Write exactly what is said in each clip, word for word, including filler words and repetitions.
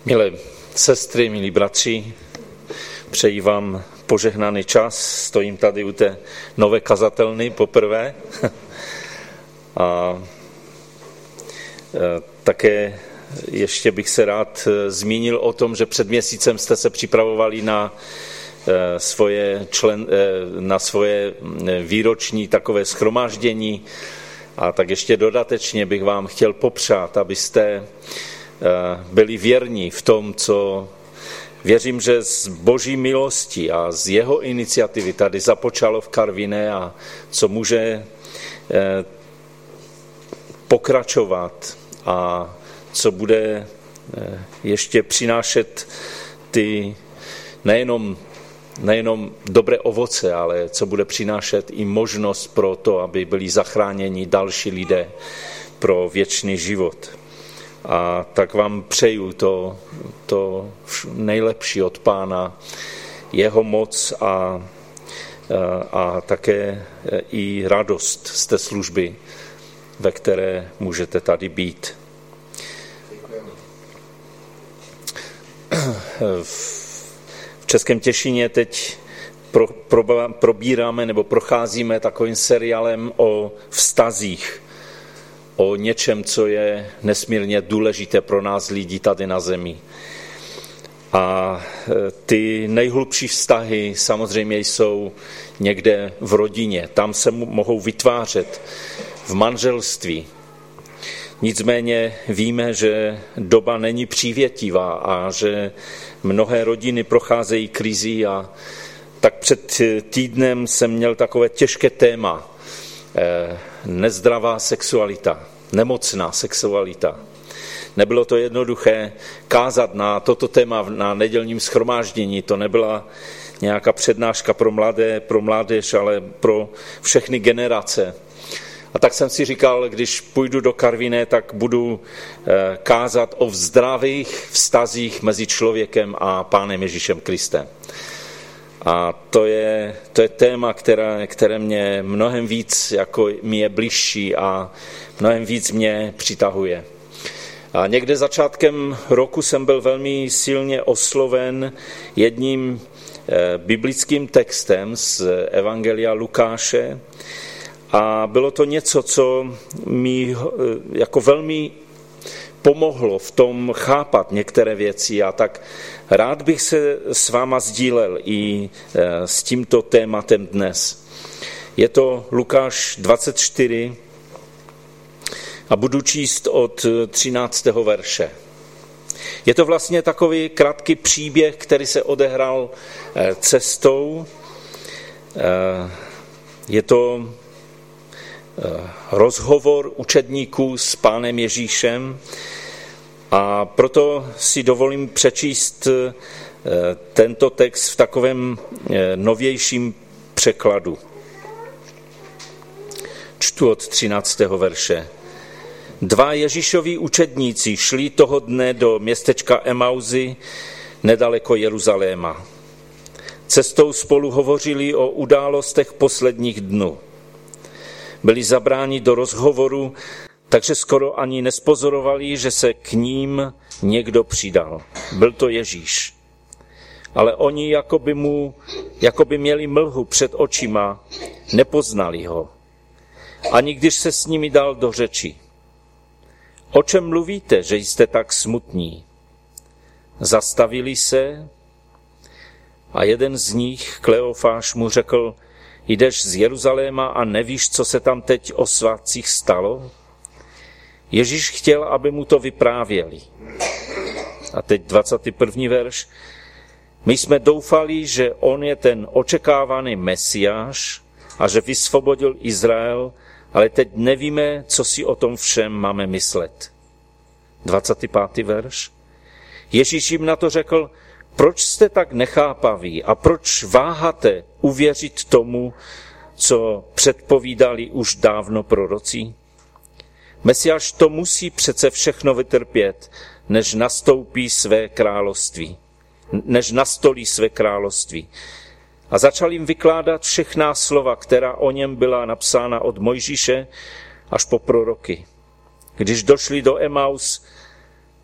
Milé sestry, milí bratři, přeji vám požehnaný čas. Stojím tady u té nové kazatelny poprvé. A také ještě bych se rád zmínil o tom, že před měsícem jste se připravovali na svoje, člen, na svoje výroční takové shromáždění. A tak ještě dodatečně bych vám chtěl popřát, abyste byli věrní v tom, co věřím, že z Boží milosti a z jeho iniciativy tady započalo v Karviné a co může pokračovat a co bude ještě přinášet ty nejenom, nejenom dobré ovoce, ale co bude přinášet i možnost pro to, aby byli zachráněni další lidé pro věčný život. A tak vám přeju to, to nejlepší od Pána, jeho moc a, a, a také i radost z té služby, ve které můžete tady být. V Českém Těšíně teď pro, pro, probíráme nebo procházíme takovým seriálem o vztazích, o něčem, co je nesmírně důležité pro nás lidi tady na zemi. A ty nejhlubší vztahy samozřejmě jsou někde v rodině. Tam se mohou vytvářet v manželství. Nicméně víme, že doba není přívětivá a že mnohé rodiny procházejí krizí a tak před týdnem jsem měl takové těžké téma. Nezdravá sexualita, nemocná sexualita. Nebylo to jednoduché kázat na toto téma na nedělním shromáždění. To nebyla nějaká přednáška pro mladé, pro mládež, ale pro všechny generace. A tak jsem si říkal, když půjdu do Karviné, tak budu kázat o zdravých vztazích mezi člověkem a Pánem Ježíšem Kristem. A to je, to je téma, které, které mě mnohem víc jako mi je bližší a mnohem víc mě přitahuje. A někde začátkem roku jsem byl velmi silně osloven jedním biblickým textem z Evangelia Lukáše a bylo to něco, co mi jako velmi pomohlo v tom chápat některé věci a tak rád bych se s váma sdílel i s tímto tématem dnes. Je to Lukáš dvacet čtyři a budu číst od třináctého verše. Je to vlastně takový krátký příběh, který se odehrál cestou. Je to rozhovor učedníků s Pánem Ježíšem a proto si dovolím přečíst tento text v takovém novějším překladu. Čtu od třináctého verše. Dva Ježíšovi učedníci šli toho dne do městečka Emauzy nedaleko Jeruzaléma. Cestou spolu hovořili o událostech posledních dnů. Byli zabráni do rozhovoru, takže skoro ani nespozorovali, že se k ním někdo přidal. Byl to Ježíš. Ale oni jako by, mu, jako by měli mlhu před očima, nepoznali ho. Ani když se s nimi dal do řeči. O čem mluvíte, že jste tak smutní? Zastavili se a jeden z nich, Kleofáš, mu řekl, jdeš z Jeruzaléma a nevíš, co se tam teď o svátcích stalo? Ježíš chtěl, aby mu to vyprávěli. A teď dvacátý první verš. My jsme doufali, že on je ten očekávaný Mesiáš a že vysvobodil Izrael, ale teď nevíme, co si o tom všem máme myslet. dvacátý pátý verš. Ježíš jim na to řekl, proč jste tak nechápaví a proč váháte uvěřit tomu, co předpovídali už dávno proroci? Mesiáš to musí přece všechno vytrpět, než nastoupí své království, než nastolí své království. A začal jim vykládat všechná slova, která o něm byla napsána od Mojžíše až po proroky. Když došli do Emaus,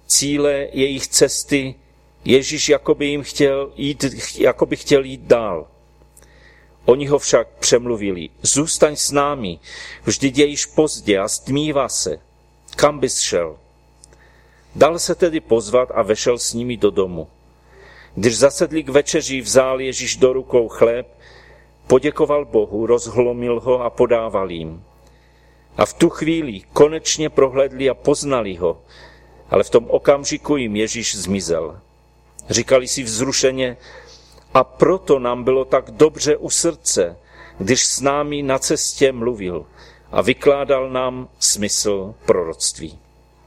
cíle jejich cesty Ježíš jakoby jim chtěl jít, jakoby chtěl jít dál. Oni ho však přemluvili. Zůstaň s námi, vždyť je již pozdě a stmívá se. Kam bys šel? Dal se tedy pozvat a vešel s nimi do domu. Když zasedli k večeři, vzal Ježíš do rukou chléb, poděkoval Bohu, rozhlomil ho a podával jim. A v tu chvíli konečně prohlédli a poznali ho, ale v tom okamžiku jim Ježíš zmizel. Říkali si vzrušeně, a proto nám bylo tak dobře u srdce, když s námi na cestě mluvil a vykládal nám smysl proroctví.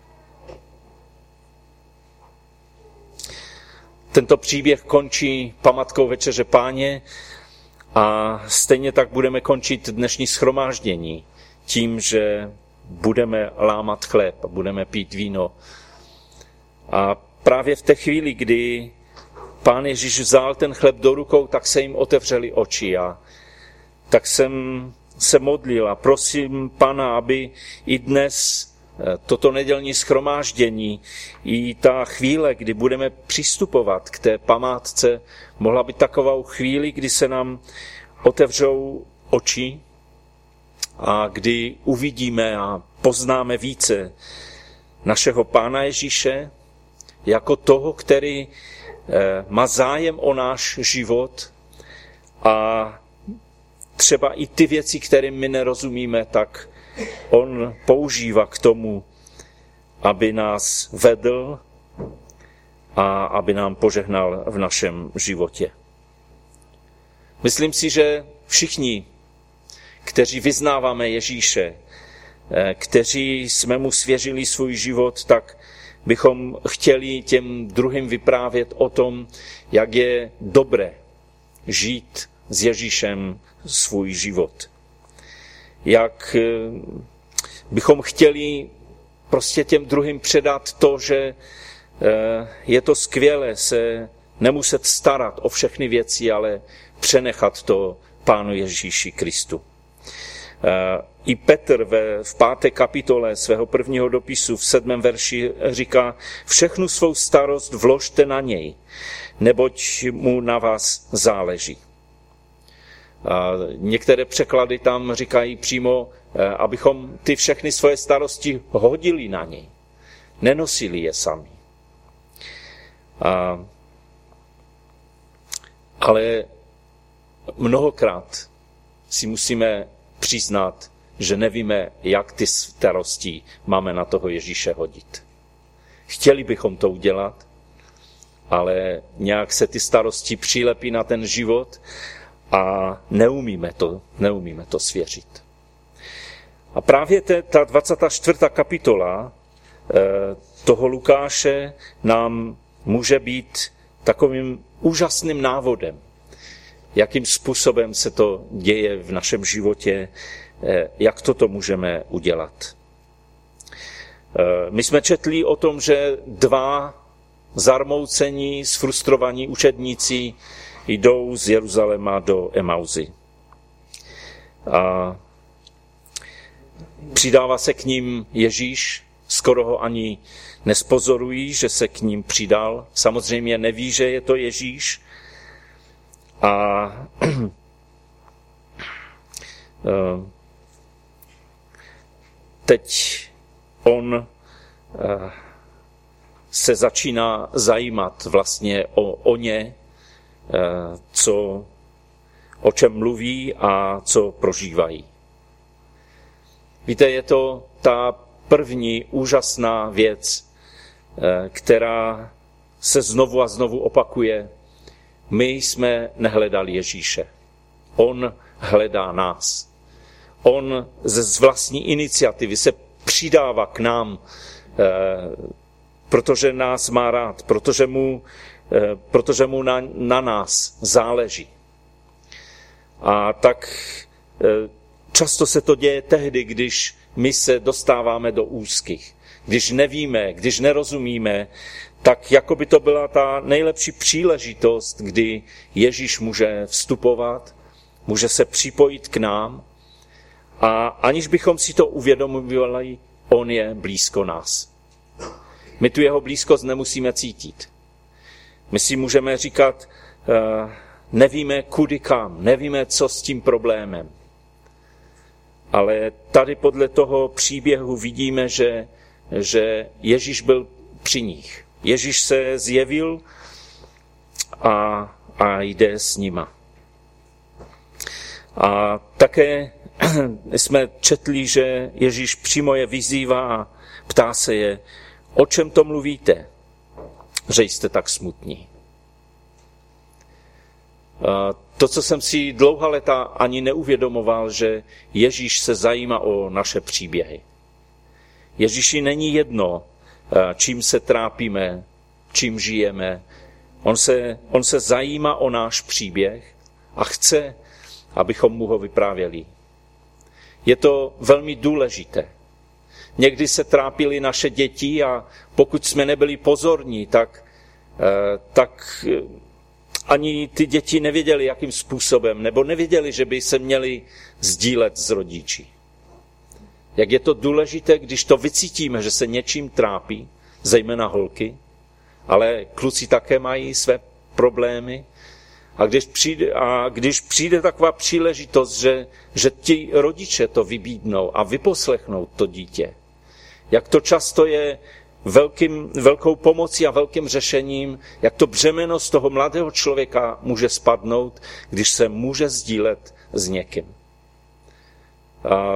Tento příběh končí památkou Večeře Páně a stejně tak budeme končit dnešní shromáždění tím, že budeme lámat chléb a budeme pít víno. A právě v té chvíli, kdy Pán Ježíš vzal ten chléb do rukou, tak se jim otevřely oči a tak jsem se modlil a prosím Pana, aby i dnes toto nedělní shromáždění, i ta chvíle, kdy budeme přistupovat k té památce, mohla být takovou chvíli, kdy se nám otevřou oči a kdy uvidíme a poznáme více našeho Pána Ježíše jako toho, který má zájem o náš život a třeba i ty věci, kterým my nerozumíme, tak on používá k tomu, aby nás vedl a aby nám požehnal v našem životě. Myslím si, že všichni, kteří vyznáváme Ježíše, kteří jsme mu svěřili svůj život, tak bychom chtěli těm druhým vyprávět o tom, jak je dobré žít s Ježíšem svůj život. Jak bychom chtěli prostě těm druhým předat to, že je to skvělé se nemuset starat o všechny věci, ale přenechat to Pánu Ježíši Kristu. I Petr ve, v páté kapitole svého prvního dopisu v sedmém verši říká, všechnu svou starost vložte na něj, neboť mu na vás záleží. A některé překlady tam říkají přímo, abychom ty všechny svoje starosti hodili na něj, nenosili je sami. A, ale mnohokrát si musíme přiznat, že nevíme, jak ty starosti máme na toho Ježíše hodit. Chtěli bychom to udělat, ale nějak se ty starosti přilepí na ten život a neumíme to, neumíme to svěřit. A právě ta dvacátá čtvrtá kapitola toho Lukáše nám může být takovým úžasným návodem, jakým způsobem se to děje v našem životě, jak toto můžeme udělat. My jsme četli o tom, že dva zarmoucení, sfrustrovaní učedníci jdou z Jeruzaléma do Emauzy. A přidává se k ním Ježíš, skoro ho ani nespozorují, že se k ním přidal. Samozřejmě neví, že je to Ježíš. A teď on se začíná zajímat vlastně o, o ně, co, o čem mluví a co prožívají. Víte, je to ta první úžasná věc, která se znovu a znovu opakuje. My jsme nehledali Ježíše. On hledá nás. On z vlastní iniciativy se přidává k nám, protože nás má rád, protože mu, protože mu na, na nás záleží. A tak často se to děje tehdy, když my se dostáváme do úzkých. Když nevíme, když nerozumíme, tak jako by to byla ta nejlepší příležitost, kdy Ježíš může vstupovat, může se připojit k nám a aniž bychom si to uvědomovali, on je blízko nás. My tu jeho blízkost nemusíme cítit. My si můžeme říkat, nevíme kudy kam, nevíme, co s tím problémem. Ale tady podle toho příběhu vidíme, že, že Ježíš byl při nich. Ježíš se zjevil a, a jde s nima. A také jsme četli, že Ježíš přímo je vyzývá a ptá se je, o čem to mluvíte, že jste tak smutní. To, co jsem si dlouhá léta ani neuvědomoval, že Ježíš se zajímá o naše příběhy. Ježíši není jedno, čím se trápíme, čím žijeme. On se, on se zajímá o náš příběh a chce, abychom mu ho vyprávěli. Je to velmi důležité. Někdy se trápily naše děti a pokud jsme nebyli pozorní, tak, tak ani ty děti nevěděli, jakým způsobem, nebo nevěděli, že by se měli sdílet s rodiči. Jak je to důležité, když to vycítíme, že se něčím trápí, zejména holky, ale kluci také mají své problémy. A když přijde, a když přijde taková příležitost, že, že ti rodiče to vybídnou a vyposlechnou to dítě, jak to často je velkým, velkou pomocí a velkým řešením, jak to břemeno z toho mladého člověka může spadnout, když se může sdílet s někým. A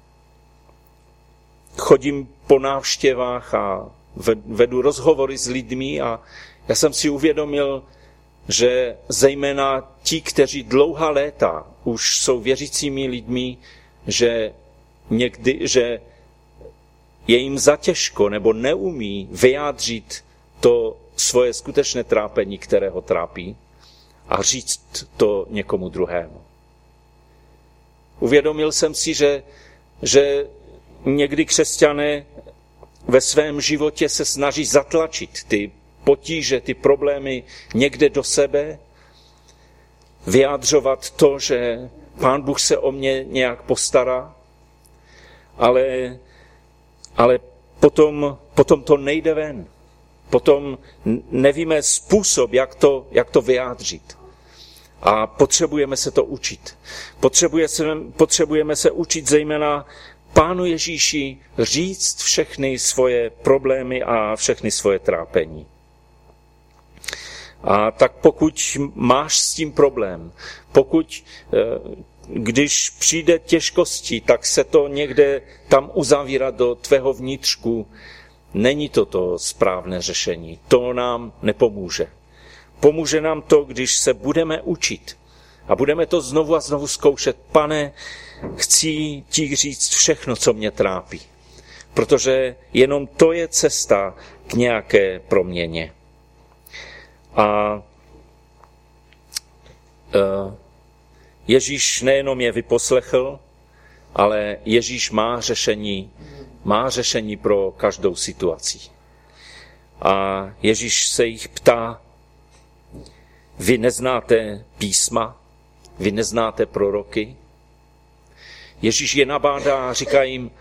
chodím po návštěvách a vedu rozhovory s lidmi a já jsem si uvědomil, že zejména ti, kteří dlouhá léta už jsou věřícími lidmi, že někdy, že je jim zatěžko nebo neumí vyjádřit to svoje skutečné trápení, které ho trápí, a říct to někomu druhému. Uvědomil jsem si, že, že někdy křesťané ve svém životě se snaží zatlačit ty potíže, ty problémy někde do sebe, vyjádřovat to, že Pán Bůh se o mě nějak postará, ale, ale potom, potom to nejde ven. Potom nevíme způsob, jak to, jak to vyjádřit. A potřebujeme se to učit. Potřebuje se, potřebujeme se učit zejména Pánu Ježíši říct všechny svoje problémy a všechny svoje trápení. A tak pokud máš s tím problém, pokud když přijde těžkosti, tak se to někde tam uzavírá do tvého vnitřku, není to to správné řešení. To nám nepomůže. Pomůže nám to, když se budeme učit a budeme to znovu a znovu zkoušet. Pane, chci ti říct všechno, co mě trápí, protože jenom to je cesta k nějaké proměně. A Ježíš nejenom je vyposlechl, ale Ježíš má řešení, má řešení pro každou situaci. A Ježíš se jich ptá, vy neznáte písma, vy neznáte proroky. Ježíš je nabádá a říká jim,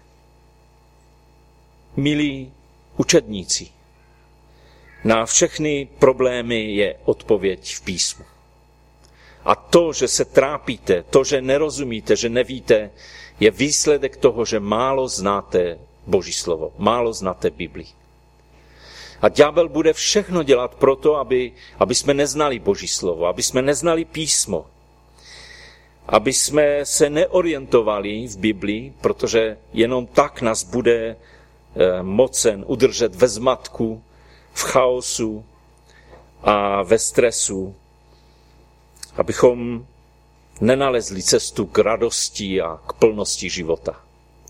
milí učedníci, na všechny problémy je odpověď v písmu. A to, že se trápíte, to, že nerozumíte, že nevíte, je výsledek toho, že málo znáte Boží slovo, málo znáte Bibli. A ďábel bude všechno dělat proto, aby, aby jsme neznali Boží slovo, aby jsme neznali písmo, aby jsme se neorientovali v Biblii, protože jenom tak nás bude mocen udržet ve zmatku, v chaosu a ve stresu, abychom nenalezli cestu k radosti a k plnosti života.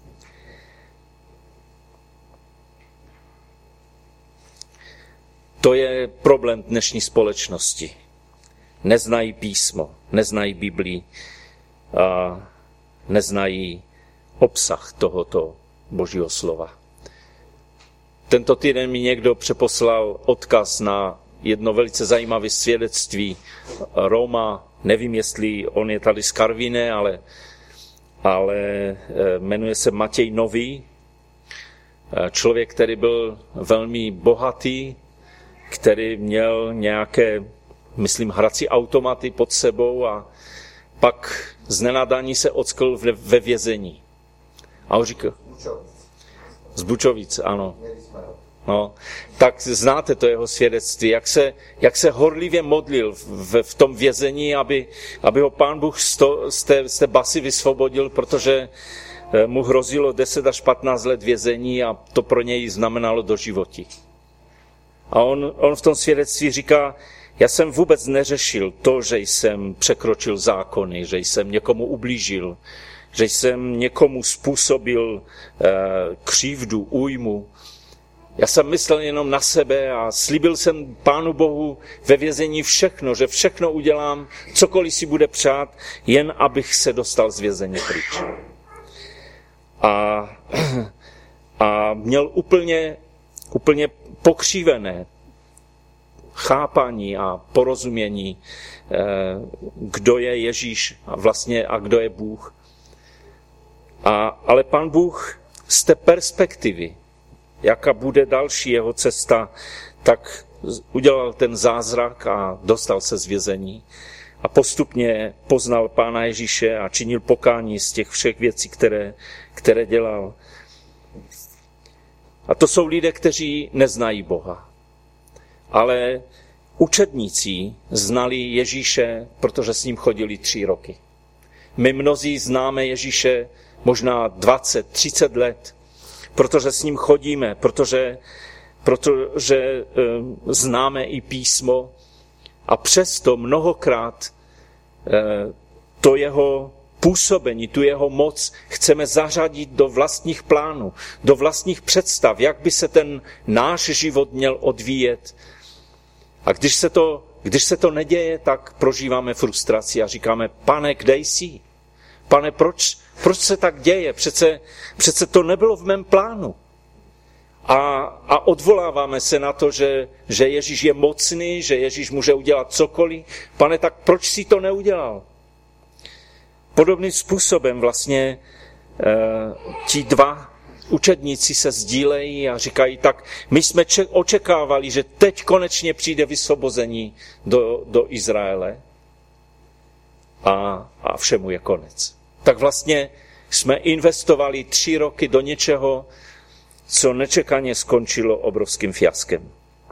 To je problém dnešní společnosti. Neznají písmo, neznají Biblii a neznají obsah tohoto Božího slova. Tento týden mi někdo přeposlal odkaz na jedno velice zajímavé svědectví Roma. Nevím, jestli on je tady z Karviné, ale, ale jmenuje se Matěj Nový. člověk, který byl velmi bohatý, který měl nějaké, myslím, hrací automaty pod sebou a pak z nenadání se ockl ve vězení. A on říkal, z Bučovic, ano. No, tak znáte to jeho svědectví, jak se, jak se horlivě modlil v, v tom vězení, aby, aby ho Pán Bůh z, to, z, té, z té basy vysvobodil, protože mu hrozilo deset až patnáct let vězení a to pro něj znamenalo doživotí. A on, on v tom svědectví říká, já jsem vůbec neřešil to, že jsem překročil zákony, že jsem někomu ublížil, že jsem někomu způsobil eh, křivdu, újmu. Já jsem myslel jenom na sebe a slíbil jsem Pánu Bohu ve vězení všechno, že všechno udělám, cokoliv si bude přát, jen abych se dostal z vězení pryč. A, a měl úplně, úplně pokřivené chápání a porozumění, kdo je Ježíš a vlastně a kdo je Bůh. A, ale Pán Bůh z té perspektivy, jaká bude další jeho cesta, tak udělal ten zázrak a dostal se z vězení. A postupně poznal Pána Ježíše a činil pokání z těch všech věcí, které, které dělal. A to jsou lidé, kteří neznají Boha. Ale učedníci znali Ježíše, protože s ním chodili tři roky. My mnozí známe Ježíše možná dvacet, třicet let, protože s ním chodíme, protože, protože um, známe i písmo a přesto mnohokrát uh, to jeho působení, tu jeho moc chceme zařadit do vlastních plánů, do vlastních představ, jak by se ten náš život měl odvíjet. A když se to, když se to neděje, tak prožíváme frustraci a říkáme, Pane, kde jsi? Pane, proč, proč se tak děje? Přece, přece to nebylo v mém plánu. A, a odvoláváme se na to, že, že Ježíš je mocný, že Ježíš může udělat cokoliv. Pane, tak proč jsi to neudělal? Podobným způsobem vlastně e, ti dva učedníci se sdílejí a říkají, tak my jsme če- očekávali, že teď konečně přijde vysvobození do, do Izraele a, a všemu je konec. Tak vlastně jsme investovali tři roky do něčeho, co nečekaně skončilo obrovským fiaskem.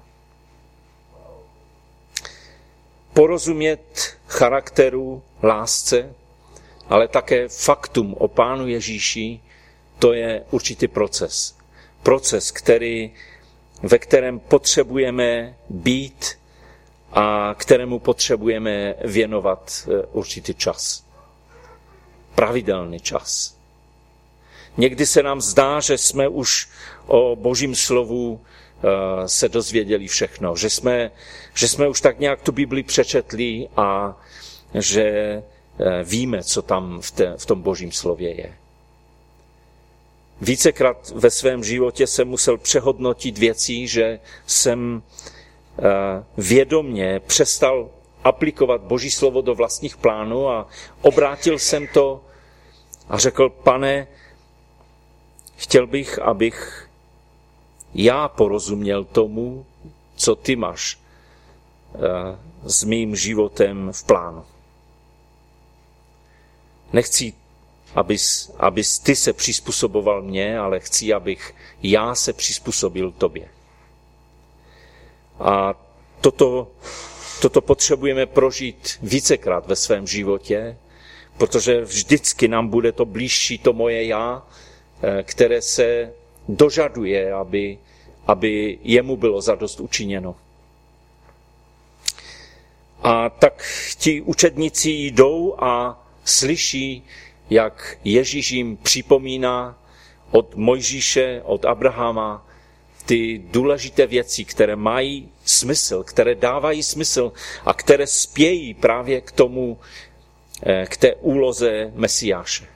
Porozumět charakteru, lásce, ale také faktum o Pánu Ježíši, to je určitý proces. Proces, který, ve kterém potřebujeme být a kterému potřebujeme věnovat určitý čas. Pravidelný čas. Někdy se nám zdá, že jsme už o Božím slovu se dozvěděli všechno, že jsme, že jsme už tak nějak tu Bibli přečetli a že víme, co tam v, té, v tom Božím slově je. Vícekrát ve svém životě jsem musel přehodnotit věci, že jsem vědomně přestal aplikovat Boží slovo do vlastních plánů a obrátil jsem to a řekl, Pane, chtěl bych, abych já porozuměl tomu, co ty máš s mým životem v plánu. Nechci, abys, abys ty se přizpůsoboval mně, ale chci, abych já se přizpůsobil tobě. A toto, toto potřebujeme prožít vícekrát ve svém životě, protože vždycky nám bude to blížší to moje já, které se dožaduje, aby, aby jemu bylo zadost učiněno. A tak ti učedníci jdou a slyší, jak Ježíš jim připomíná od Mojžíše, od Abrahama ty důležité věci, které mají smysl, které dávají smysl a které spějí právě k tomu, k té úloze Mesiáše.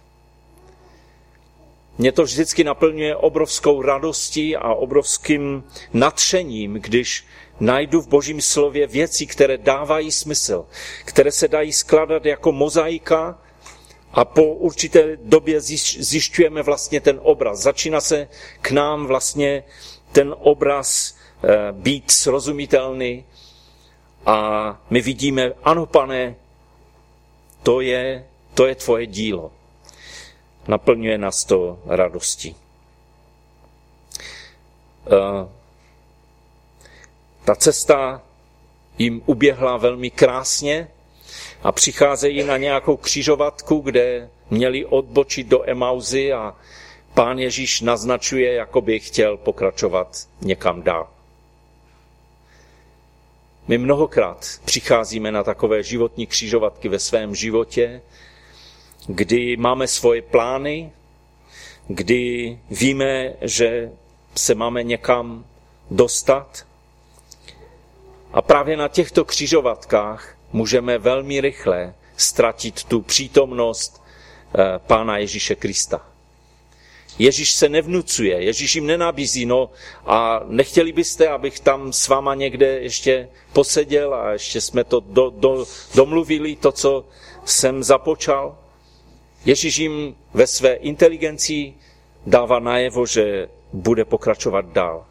Mě to vždycky naplňuje obrovskou radostí a obrovským nadšením, když najdu v Božím slově věci, které dávají smysl, které se dají skládat jako mozaika A po určité době zjišťujeme vlastně ten obraz. Začíná se k nám vlastně ten obraz být srozumitelný a my vidíme, ano, Pane, to je, to je tvoje dílo. Naplňuje nás to radostí. Ta cesta jim uběhla velmi krásně a přicházejí na nějakou křižovatku, kde měli odbočit do Emauzy a Pán Ježíš naznačuje, jako by chtěl pokračovat někam dál. My mnohokrát přicházíme na takové životní křižovatky ve svém životě, kdy máme svoje plány, kdy víme, že se máme někam dostat. A právě na těchto křižovatkách můžeme velmi rychle ztratit tu přítomnost Pána Ježíše Krista. Ježíš se nevnucuje, Ježíš jim nenabízí, no a nechtěli byste, abych tam s váma někde ještě poseděl a ještě jsme to do, do, domluvili, to, co jsem započal. Ježíš jim ve své inteligenci dává najevo, že bude pokračovat dál.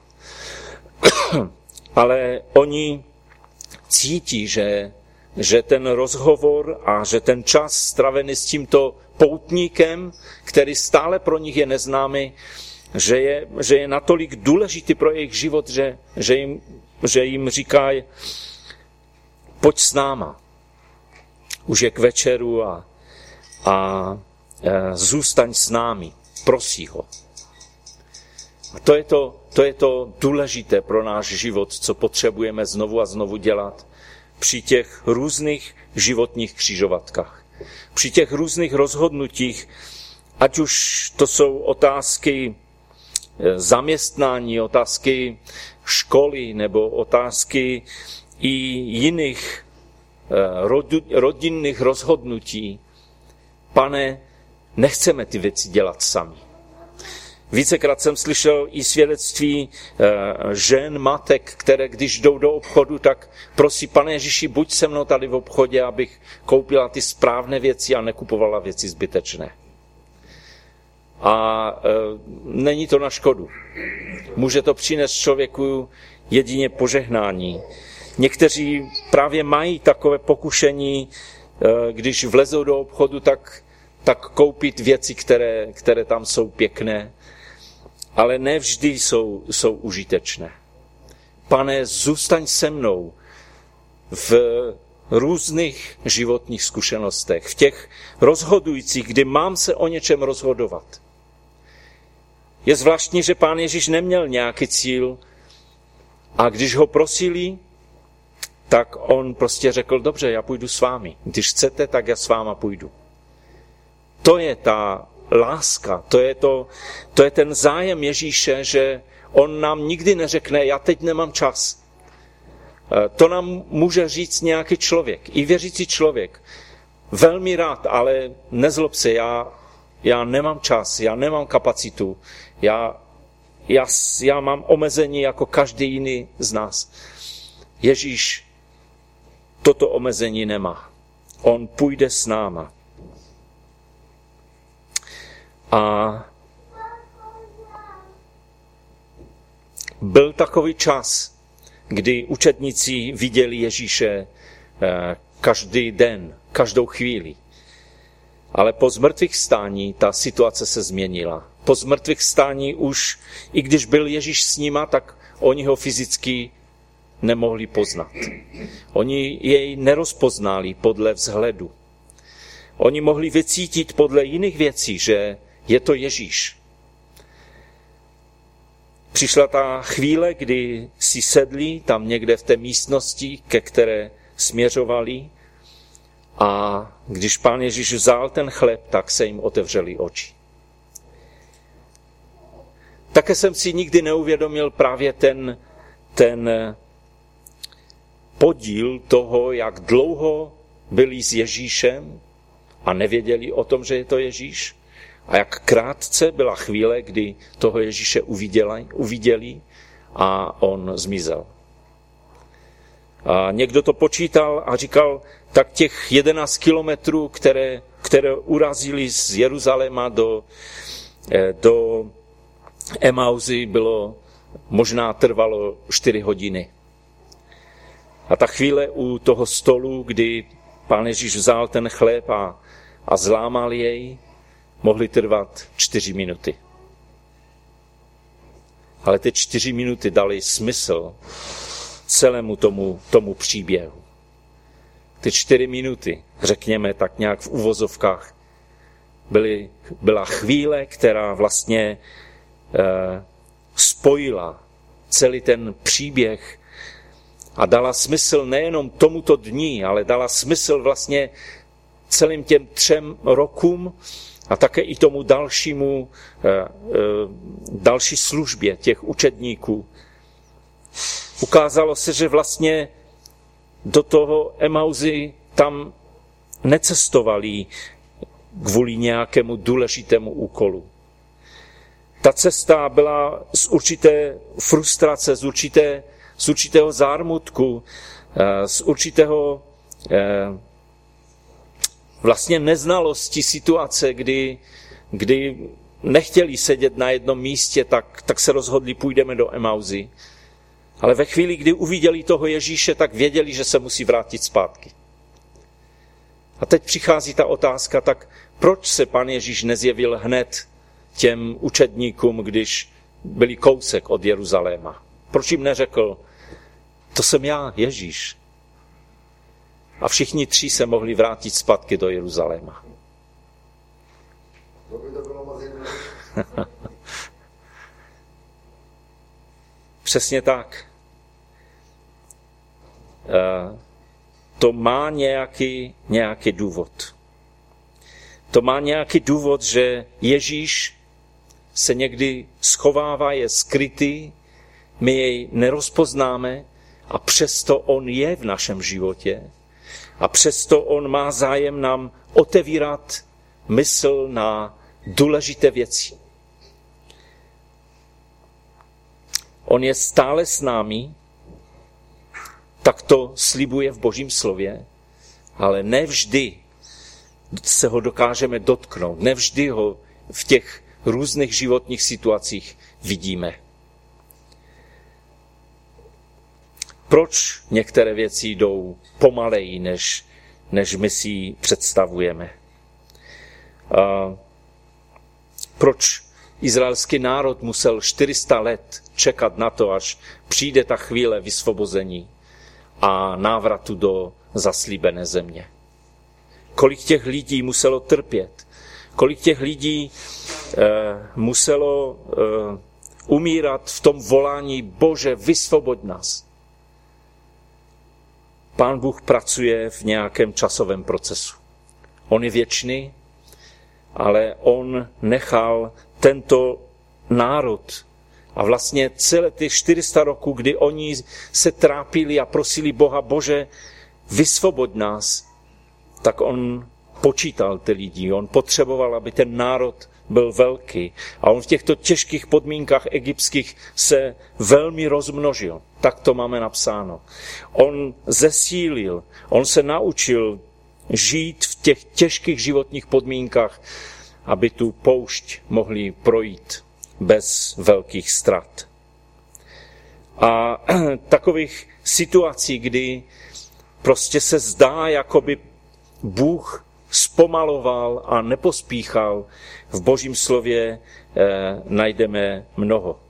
Ale oni cítí, že, že ten rozhovor a že ten čas stravený s tímto poutníkem, který stále pro nich je neznámý, že je, že je natolik důležitý pro jejich život, že, že, jim, že jim říkají, pojď s náma. Už je k večeru a, a e, zůstaň s námi. Prosí ho. A to je to, to je to důležité pro náš život, co potřebujeme znovu a znovu dělat při těch různých životních křižovatkách. Při těch různých rozhodnutích, ať už to jsou otázky zaměstnání, otázky školy nebo otázky i jiných rodinných rozhodnutí. Pane, nechceme ty věci dělat sami. Vícekrát jsem slyšel i svědectví žen, matek, které když jdou do obchodu, tak prosí, Pane Ježíši, buď se mnou tady v obchodě, abych koupila ty správné věci a nekupovala věci zbytečné. A e, není to na škodu. Může to přinést člověku jedině požehnání. Někteří právě mají takové pokušení, e, když vlezou do obchodu, tak, tak koupit věci, které, které tam jsou pěkné. Ale ne vždy jsou, jsou užitečné. Pane, zůstaň se mnou v různých životních zkušenostech, v těch rozhodujících, kdy mám se o něčem rozhodovat. Je zvláštní, že Pán Ježíš neměl nějaký cíl a když ho prosili, tak on prostě řekl, dobře, já půjdu s vámi. Když chcete, tak já s váma půjdu. To je ta láska, to je, to, to je ten zájem Ježíše, že on nám nikdy neřekne, já teď nemám čas. To nám může říct nějaký člověk, i věřící člověk. Velmi rád, ale nezlob se, já, já nemám čas, já nemám kapacitu, já, já, já mám omezení jako každý jiný z nás. Ježíš toto omezení nemá. On půjde s náma. A byl takový čas, kdy učedníci viděli Ježíše každý den, každou chvíli. Ale po zmrtvých stání ta situace se změnila. Po zmrtvých stání už, i když byl Ježíš s nima, tak oni ho fyzicky nemohli poznat. Oni jej nerozpoznali podle vzhledu. Oni mohli vycítit podle jiných věcí, že je to Ježíš. Přišla ta chvíle, kdy si sedli tam někde v té místnosti, ke které směřovali, a když Pán Ježíš vzal ten chléb, tak se jim otevřely oči. Také jsem si nikdy neuvědomil právě ten, ten podíl toho, jak dlouho byli s Ježíšem a nevěděli o tom, že je to Ježíš. A jak krátce byla chvíle, kdy toho Ježíše uviděli, uviděli a on zmizel. A někdo to počítal a říkal, tak těch jedenáct kilometrů, které které urazili z Jeruzaléma do, do Emauzy, bylo, možná trvalo čtyři hodiny. A ta chvíle u toho stolu, kdy Pán Ježíš vzal ten chléb a, a zlámal jej, mohly trvat čtyři minuty. Ale ty čtyři minuty dali smysl celému tomu, tomu příběhu. Ty čtyři minuty, řekněme tak nějak v uvozovkách, byly, byla chvíle, která vlastně eh, spojila celý ten příběh a dala smysl nejenom tomuto dni, ale dala smysl vlastně celým těm třem rokům a také i tomu dalšímu, eh, eh, další službě těch učedníků. Ukázalo se, že vlastně do toho Emauzy tam necestovali kvůli nějakému důležitému úkolu. Ta cesta byla z určité frustrace, z, určité, z určitého zármutku, z určitého vlastně neznalosti situace, kdy, kdy nechtěli sedět na jednom místě, tak, tak se rozhodli, půjdeme do Emauzy. Ale ve chvíli, kdy uviděli toho Ježíše, tak věděli, že se musí vrátit zpátky. A teď přichází ta otázka, tak proč se Pán Ježíš nezjevil hned těm učedníkům, když byli kousek od Jeruzaléma? Proč jim neřekl, to jsem já, Ježíš? A všichni tři se mohli vrátit zpátky do Jeruzaléma. To by to bylo moc jednoduché. Přesně tak. To má nějaký, nějaký důvod. To má nějaký důvod, že Ježíš se někdy schovává, je skrytý, my jej nerozpoznáme a přesto on je v našem životě a přesto on má zájem nám otevírat mysl na důležité věci. On je stále s námi, tak to slibuje v Božím slově, ale nevždy se ho dokážeme dotknout, nevždy ho v těch různých životních situacích vidíme. Proč některé věci jdou pomaleji, než, než my si představujeme? A proč izraelský národ musel čtyři sta let čekat na to, až přijde ta chvíle vysvobození a návratu do zaslíbené země? Kolik těch lidí muselo trpět? Kolik těch lidí eh, muselo eh, umírat v tom volání Bože, vysvoboď nás? Pán Bůh pracuje v nějakém časovém procesu. On je věčný, ale on nechal tento národ a vlastně celé ty čtyři sta roků, kdy oni se trápili a prosili Boha, Bože, vysvoboď nás, tak on počítal ty lidi, on potřeboval, aby ten národ byl velký. A on v těchto těžkých podmínkách egyptských se velmi rozmnožil. Tak to máme napsáno. On zesílil, on se naučil žít v těch těžkých životních podmínkách, aby tu poušť mohli projít bez velkých ztrat. A takových situací, kdy prostě se zdá, jako by Bůh zpomaloval a nepospíchal, v Božím slově eh, najdeme mnoho.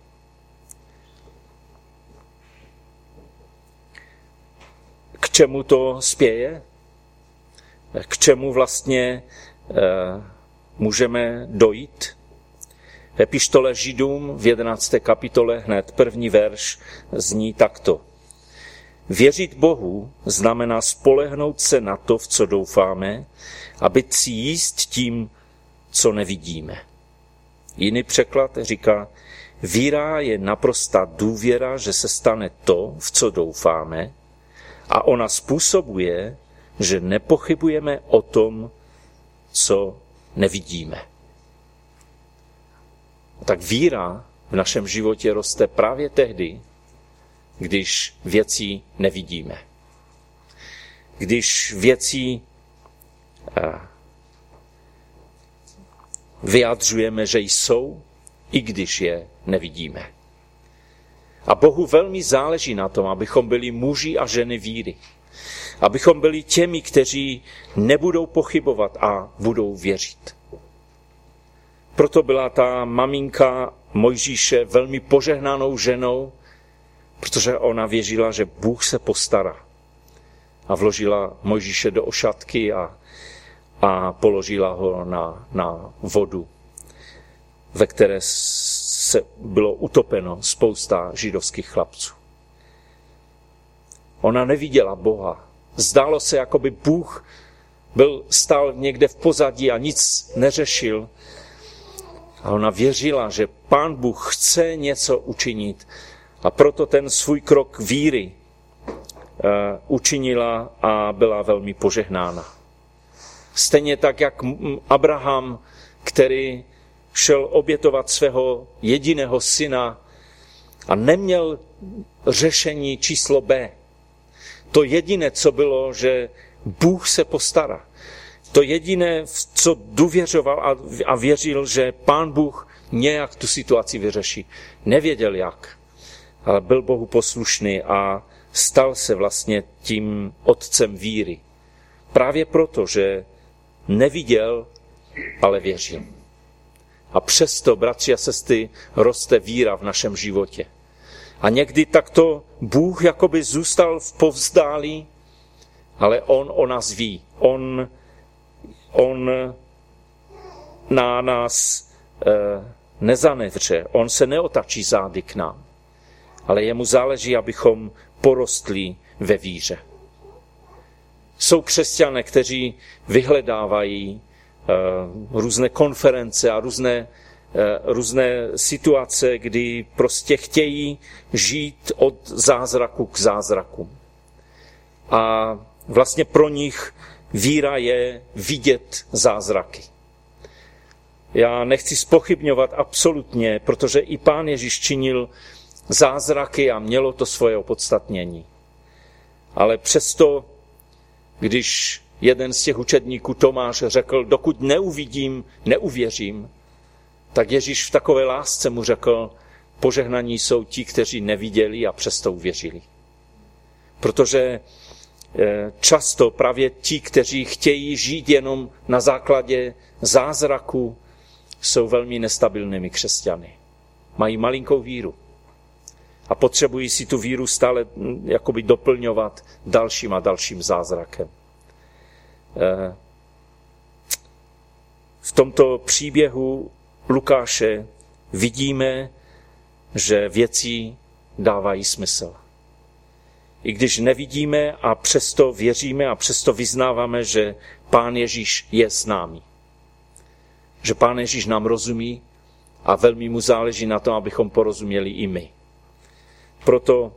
K čemu to spěje? K čemu vlastně eh, můžeme dojít? V epištole Židům v jedenácté kapitole hned první verš zní takto. Věřit Bohu znamená spolehnout se na to, v co doufáme, a být si jist tím, co nevidíme. Jiný překlad říká, víra je naprostá důvěra, že se stane to, v co doufáme, a ona způsobuje, že nepochybujeme o tom, co nevidíme. Tak víra v našem životě roste právě tehdy, když věci nevidíme. Když věci vyjadřujeme, že jsou, i když je nevidíme. A Bohu velmi záleží na tom, abychom byli muži a ženy víry. Abychom byli těmi, kteří nebudou pochybovat a budou věřit. Proto byla ta maminka Mojžíše velmi požehnanou ženou, protože ona věřila, že Bůh se postará. A vložila Mojžíše do ošatky a, a položila ho na, na vodu, ve které se bylo utopeno spousta židovských chlapců. Ona neviděla Boha. Zdálo se, jako by Bůh byl stál někde v pozadí a nic neřešil. A ona věřila, že Pán Bůh chce něco učinit. A proto ten svůj krok víry uh, učinila a byla velmi požehnána. Stejně tak, jak Abraham, který šel obětovat svého jediného syna a neměl řešení číslo B. To jediné, co bylo, že Bůh se postará. To jediné, co důvěřoval a věřil, že Pán Bůh nějak tu situaci vyřeší. Nevěděl jak, ale byl Bohu poslušný a stal se vlastně tím otcem víry. Právě proto, že neviděl, ale věřil. A přesto, bratři a sestry, roste víra v našem životě. A někdy takto Bůh jakoby zůstal v povzdálí, ale on o nás ví. On, on na nás e, nezanevře, on se neotačí zády k nám. Ale jemu záleží, abychom porostli ve víře. Jsou křesťané, kteří vyhledávají uh, různé konference a různé, uh, různé situace, kdy prostě chtějí žít od zázraku k zázraku. A vlastně pro nich víra je vidět zázraky. Já nechci zpochybňovat absolutně, protože i Pán Ježíš činil zázraky a mělo to svoje opodstatnění. Ale přesto, když jeden z těch učedníků Tomáš řekl, dokud neuvidím, neuvěřím, tak Ježíš v takové lásce mu řekl, požehnaní jsou ti, kteří neviděli a přesto uvěřili. Protože často právě ti, kteří chtějí žít jenom na základě zázraku, jsou velmi nestabilními křesťany. Mají malinkou víru. A potřebují si tu víru stále jakoby doplňovat dalším a dalším zázrakem. V tomto příběhu Lukáše vidíme, že věci dávají smysl. I když nevidíme a přesto věříme a přesto vyznáváme, že Pán Ježíš je s námi. Že Pán Ježíš nám rozumí a velmi mu záleží na tom, abychom porozuměli i my. Proto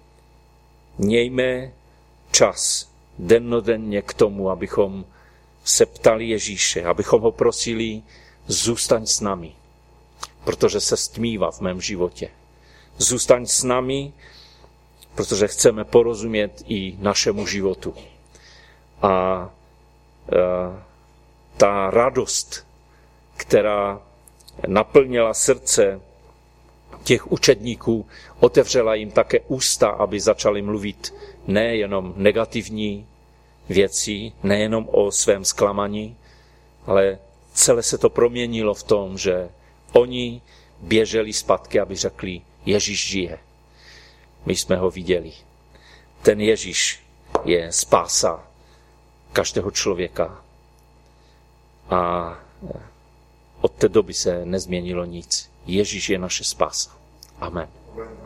mějme čas dennodenně k tomu, abychom se ptali Ježíše, abychom ho prosili, zůstaň s námi, protože se stmívá v mém životě. Zůstaň s námi, protože chceme porozumět i našemu životu. A e, ta radost, která naplnila srdce těch učedníků, otevřela jim také ústa, aby začali mluvit nejenom negativní věci, nejenom o svém zklamaní, ale celé se to proměnilo v tom, že oni běželi zpátky, aby řekli, Ježíš žije. My jsme ho viděli. Ten Ježíš je spása každého člověka. A od té doby se nezměnilo nic. Ježíš je naše spása. Amen.